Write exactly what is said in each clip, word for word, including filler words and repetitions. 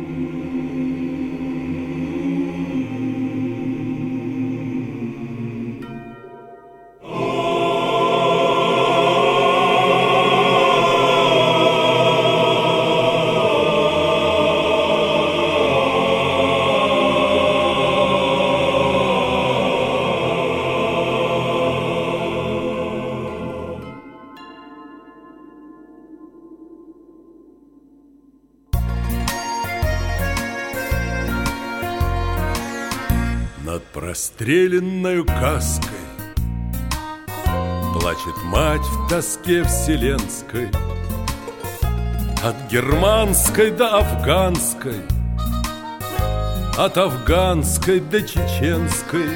Над простреленною каской плачет мать в тоске вселенской. От германской до афганской, от афганской до чеченской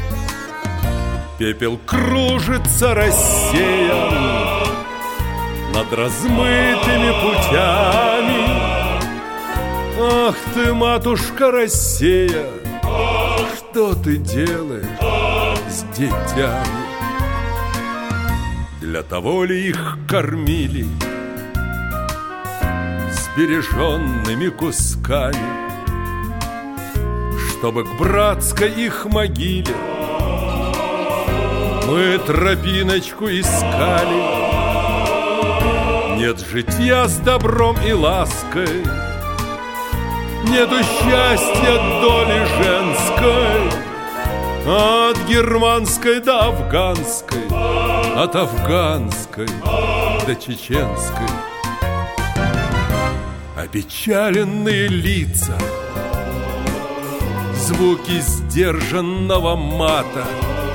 пепел кружится рассеян над размытыми путями. Ах ты, матушка Россия, что ты делаешь с детьми? Для того ли их кормили сбереженными кусками, чтобы к братской их могиле мы тропиночку искали? Нет житья с добром и лаской, нету счастья доли женской. От германской до афганской, от афганской до чеченской опечаленные лица, звуки сдержанного мата,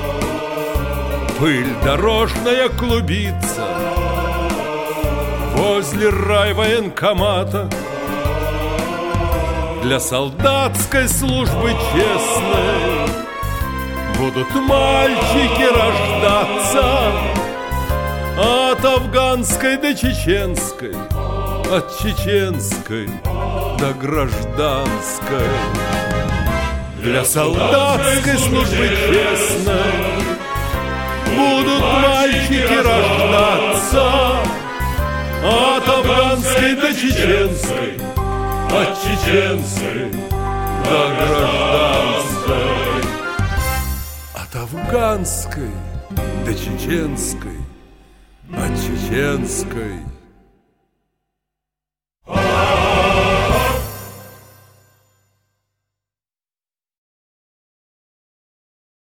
пыль дорожная клубится возле райвоенкомата. Для солдатской службы честной будут мальчики рождаться. От афганской до чеченской, от чеченской до гражданской. Для солдатской службы честной будут мальчики рождаться. От афганской до чеченской, от чеченской до гражданской. От афганской до чеченской, от чеченской